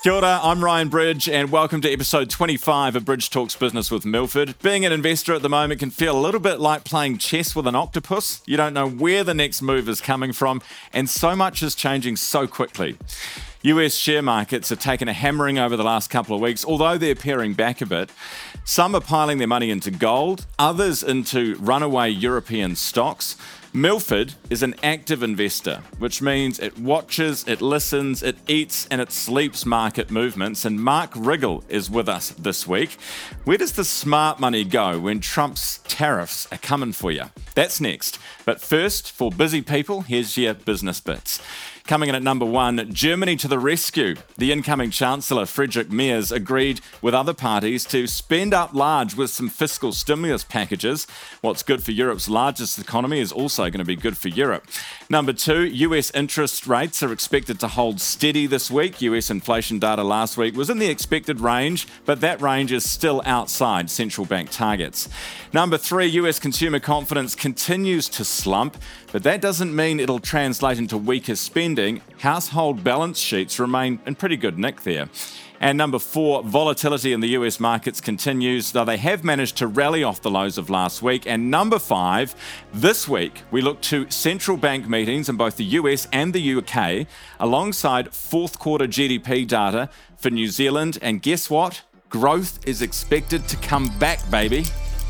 Kia ora, I'm Ryan Bridge and welcome to episode 25 of Bridge Talks Business with Milford. Being an investor at the moment can feel a little bit like playing chess with an octopus. You don't know where the next move is coming from and so much is changing so quickly. US share markets have taken a hammering over the last couple of weeks, although they're paring back a bit. Some are piling their money into gold, others into runaway European stocks. Milford is an active investor, which means it watches, it listens, it eats, and it sleeps market movements. And Mark Riggle is with us this week. Where does the smart money go when Trump's tariffs are coming for you? That's next. But first, for busy people, here's your business bits. Coming in at number one, Germany to the rescue. The incoming Chancellor, Friedrich Merz, agreed with other parties to spend up large with some fiscal stimulus packages. What's good for Europe's largest economy is also going to be good for Europe. Number two, US interest rates are expected to hold steady this week. US inflation data last week was in the expected range, but that range is still outside central bank targets. Number three, US consumer confidence continues to slump, but that doesn't mean it'll translate into weaker spending. Household balance sheets remain in pretty good nick there. And number four, volatility in the US markets continues, though they have managed to rally off the lows of last week. And number five, this week we look to central bank meetings in both the US and the UK, alongside fourth quarter GDP data for New Zealand. And guess what? Growth is expected to come back, baby.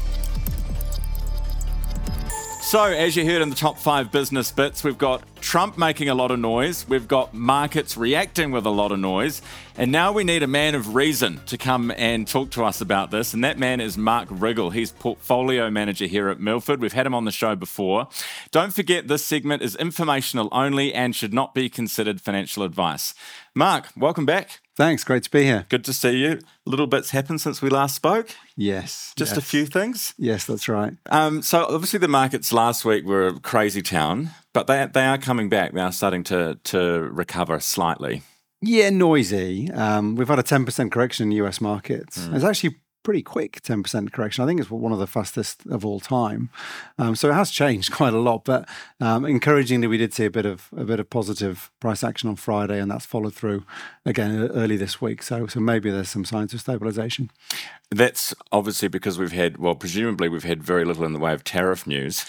So, as you heard in the top five business bits, we've got Trump making a lot of noise, we've got markets reacting with a lot of noise, and now we need a man of reason to come and talk to us about this, and that man is Mark Riggle. He's portfolio manager here at Milford. We've had him on the show before. Don't forget, this segment is informational only and should not be considered financial advice. Mark, welcome back. Thanks, great to be here. Good to see you. Little bits happened since we last spoke. Yes. Just a few things. Yes, that's right. So obviously the markets last week were a crazy town, but they are coming back. They are starting to recover slightly. Yeah, noisy. We've had a 10% correction in US markets. It's actually pretty quick 10% correction. I think it's one of the fastest of all time. So it has changed quite a lot, but encouragingly, we did see a bit of positive price action on Friday, and that's followed through again early this week. So maybe there's some signs of stabilization. That's obviously because presumably we've had very little in the way of tariff news.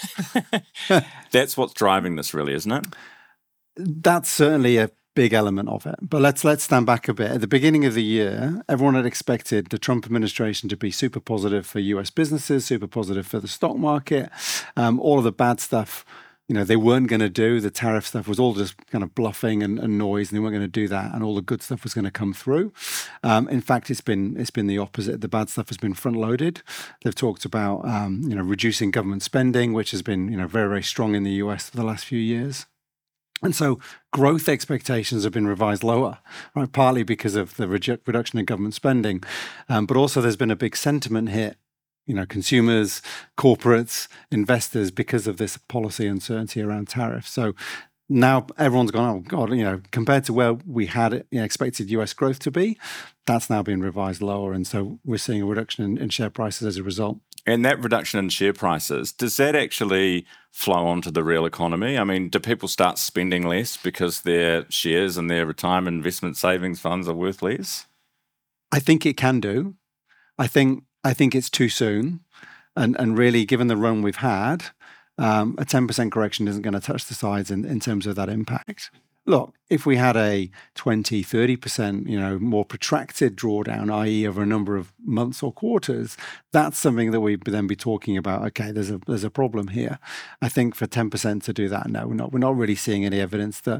That's what's driving this, really, isn't it? That's certainly a big element of it. But let's stand back a bit. At the beginning of the year, everyone had expected the Trump administration to be super positive for US businesses, super positive for the stock market. All of the bad stuff, they weren't going to do. The tariff stuff was all just kind of bluffing and noise, and they weren't going to do that. And all the good stuff was going to come through. In fact, it's been the opposite. The bad stuff has been front loaded. They've talked about reducing government spending, which has been very, very strong in the US for the last few years. And so growth expectations have been revised lower, right? Partly because of the reduction in government spending, but also there's been a big sentiment hit, consumers, corporates, investors, because of this policy uncertainty around tariffs. So now everyone's gone, oh God, compared to where we had expected US growth to be, that's now been revised lower. And so we're seeing a reduction in share prices as a result. And that reduction in share prices, does that actually flow onto the real economy? I mean, do people start spending less because their shares and their retirement investment savings funds are worth less? I think it can do. I think it's too soon. And really, given the run we've had, a 10% correction isn't going to touch the sides in terms of that impact. Look, if we had a 20, 30%, more protracted drawdown, i.e. over a number of months or quarters, that's something that we'd then be talking about. Okay, there's a problem here. I think for 10% to do that, no, we're not really seeing any evidence that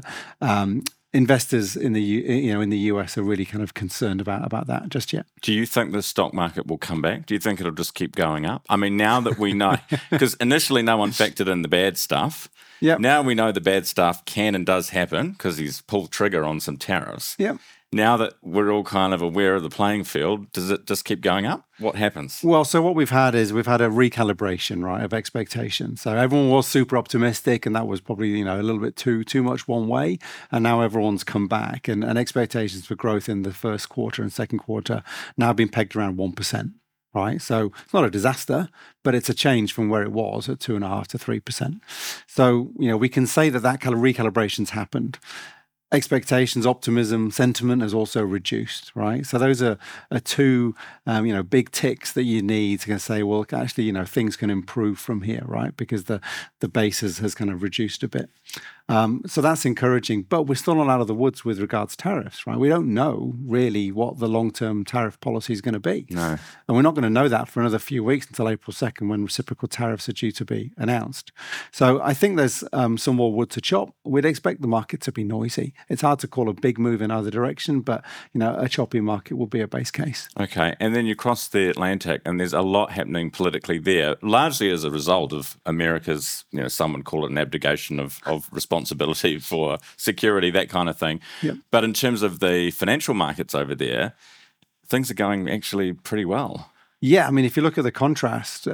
investors in the US are really kind of concerned about that just yet. Do you think the stock market will come back? Do you think it'll just keep going up? I mean, now that we know, because initially no one factored in the bad stuff. Yep. Now we know the bad stuff can and does happen because he's pulled trigger on some tariffs. Yep. Now that we're all kind of aware of the playing field, does it just keep going up? What happens? Well, so what we've had a recalibration, right, of expectations. So everyone was super optimistic, and that was probably, a little bit too much one way. And now everyone's come back, and expectations for growth in the first quarter and second quarter now been pegged around 1%. Right, so it's not a disaster, but it's a change from where it was at 2.5% to 3%. So we can say that kind of recalibration's happened. expectations, optimism, sentiment has also reduced, right? So those are two, big ticks that you need to say, well, actually, things can improve from here, right? Because the base has kind of reduced a bit. So that's encouraging, but we're still not out of the woods with regards to tariffs, right? We don't know really what the long-term tariff policy is going to be. No. And we're not going to know that for another few weeks until April 2nd when reciprocal tariffs are due to be announced. So I think there's some more wood to chop. We'd expect the market to be noisy. It's hard to call a big move in either direction, but a choppy market will be a base case. Okay, and then you cross the Atlantic, and there's a lot happening politically there, largely as a result of America's, some would call it an abdication of responsibility for security, that kind of thing. Yep. But in terms of the financial markets over there, things are going actually pretty well. Yeah, I mean, if you look at the contrast,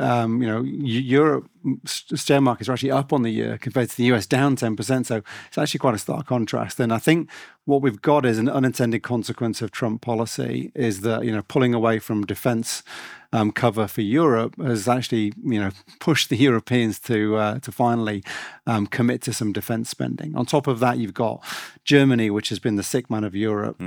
Europe share markets are actually up on the year compared to the US down 10%. So it's actually quite a stark contrast. And I think what we've got is an unintended consequence of Trump policy is that, pulling away from defense cover for Europe has actually, pushed the Europeans to finally commit to some defense spending. On top of that, you've got Germany, which has been the sick man of Europe.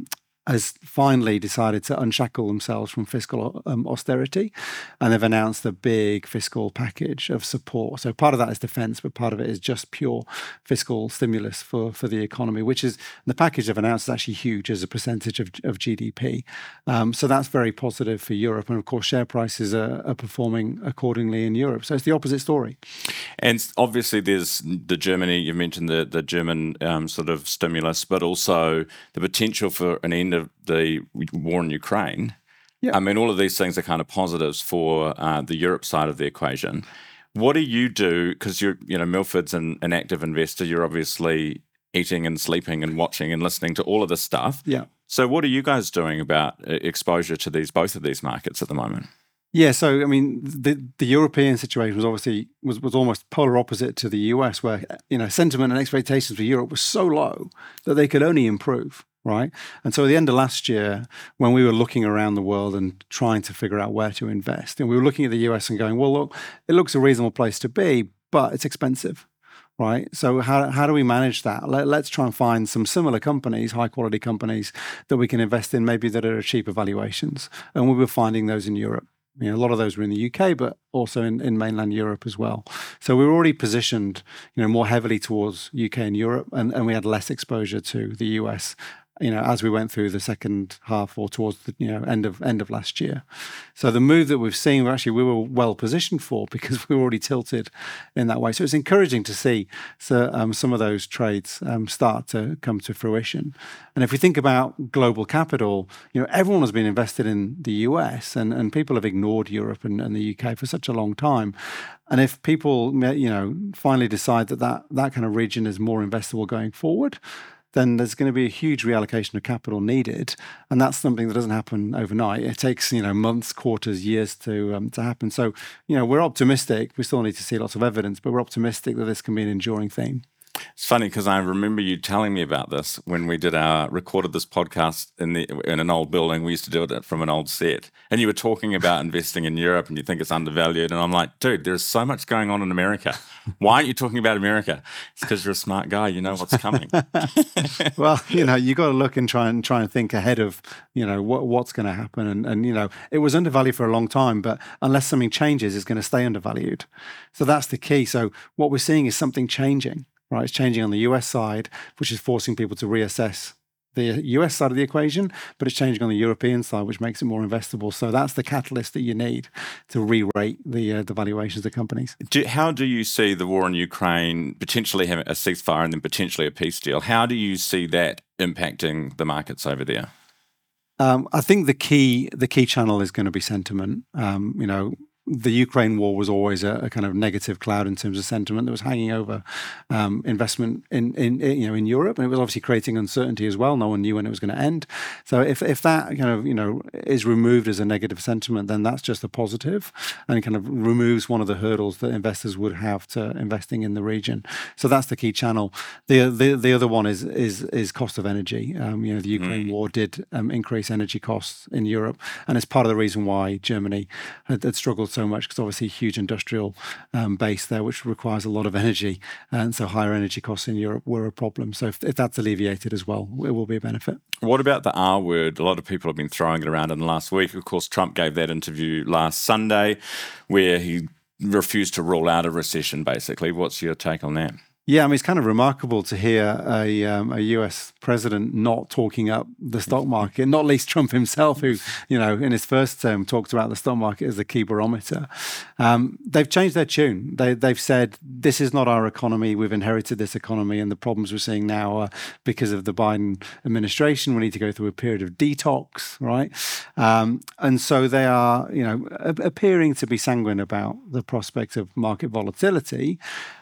Has finally decided to unshackle themselves from fiscal austerity, and they've announced a big fiscal package of support. So part of that is defense, but part of it is just pure fiscal stimulus for the economy, which is the package they've announced is actually huge as a percentage of GDP. So that's very positive for Europe. And of course, share prices are performing accordingly in Europe. So it's the opposite story. And obviously there's the Germany, you mentioned the German sort of stimulus, but also the potential for an end of the war in Ukraine. Yeah. I mean, all of these things are kind of positives for the Europe side of the equation. What do you do? Because Milford's an active investor. You're obviously eating and sleeping and watching and listening to all of this stuff. Yeah. So what are you guys doing about exposure to both of these markets at the moment? Yeah, so I mean, the European situation was obviously was almost polar opposite to the US, where sentiment and expectations for Europe were so low that they could only improve. Right. And so at the end of last year, when we were looking around the world and trying to figure out where to invest, and we were looking at the US and going, well, look, it looks a reasonable place to be, but it's expensive. Right. So how do we manage that? Let's try and find some similar companies, high quality companies that we can invest in, maybe that are at cheaper valuations. And we were finding those in Europe. A lot of those were in the UK, but also in mainland Europe as well. So we were already positioned, more heavily towards UK and Europe, and we had less exposure to the US. As we went through the second half or towards the end of last year. So the move that we've seen, we were well positioned for because we were already tilted in that way. So it's encouraging to see some of those trades start to come to fruition. And if we think about global capital, everyone has been invested in the US and people have ignored Europe and the UK for such a long time. And if people, finally decide that kind of region is more investable going forward, then there's going to be a huge reallocation of capital needed, and that's something that doesn't happen overnight. It takes months, quarters, years to happen. So we're optimistic. We still need to see lots of evidence, but we're optimistic that this can be an enduring theme. It's funny because I remember you telling me about this when we recorded this podcast in an old building. We used to do it from an old set, and you were talking about investing in Europe, and you think it's undervalued. And I'm like, dude, there's so much going on in America. Why aren't you talking about America? It's because you're a smart guy. You know what's coming. Well, you got to look and try and think ahead of what's going to happen. And it was undervalued for a long time, but unless something changes, it's going to stay undervalued. So that's the key. So what we're seeing is something changing. Right, it's changing on the US side, which is forcing people to reassess the US side of the equation, but it's changing on the European side, which makes it more investable. So that's the catalyst that you need to re-rate the valuations of companies. How do you see the war in Ukraine potentially having a ceasefire and then potentially a peace deal? How do you see that impacting the markets over there? I think the key channel is going to be sentiment. The Ukraine war was always a kind of negative cloud in terms of sentiment that was hanging over investment in Europe, and it was obviously creating uncertainty as well. No one knew when it was going to end. So if that is removed as a negative sentiment, then that's just a positive, and it kind of removes one of the hurdles that investors would have to investing in the region. So that's the key channel. The other one is cost of energy. The Ukraine war did increase energy costs in Europe, and it's part of the reason why Germany had struggled so much because obviously huge industrial base there, which requires a lot of energy. And so higher energy costs in Europe were a problem. So if that's alleviated as well, it will be a benefit. What about the R word? A lot of people have been throwing it around in the last week. Of course, Trump gave that interview last Sunday where he refused to rule out a recession, basically. What's your take on that? Yeah, I mean, it's kind of remarkable to hear a US president not talking up the stock market, not least Trump himself, who, in his first term talked about the stock market as a key barometer. They've changed their tune. They've said, this is not our economy. We've inherited this economy, and the problems we're seeing now are because of the Biden administration. We need to go through a period of detox, right? And so they are, appearing to be sanguine about the prospect of market volatility.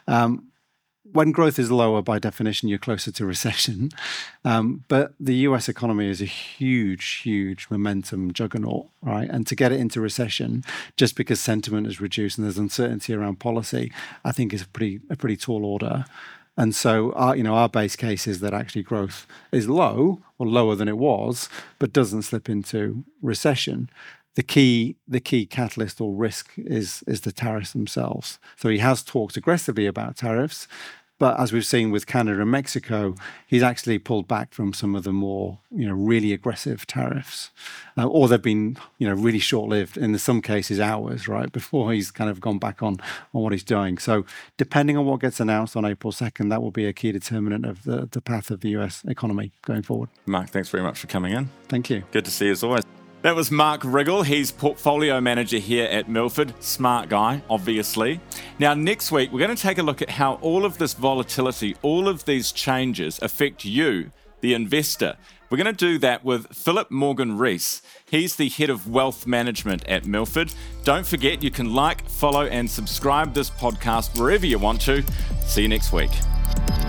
When growth is lower, by definition, you're closer to recession. But the US economy is a huge, huge momentum juggernaut, right? And to get it into recession, just because sentiment is reduced and there's uncertainty around policy, I think is a pretty tall order. And so our base case is that actually growth is low or lower than it was, but doesn't slip into recession. The key catalyst or risk is the tariffs themselves. So he has talked aggressively about tariffs, but as we've seen with Canada and Mexico, he's actually pulled back from some of the more, really aggressive tariffs, or they've been, really short-lived, in some cases hours, right, before he's kind of gone back on what he's doing. So depending on what gets announced on April 2nd, that will be a key determinant of the path of the US economy going forward. Mark, thanks very much for coming in. Thank you. Good to see you as always. That was Mark Riggle. He's portfolio manager here at Milford. Smart guy, obviously. Now, next week, we're going to take a look at how all of this volatility, all of these changes affect you, the investor. We're going to do that with Philip Morgan-Rees. He's the head of wealth management at Milford. Don't forget, you can like, follow, and subscribe this podcast wherever you want to. See you next week.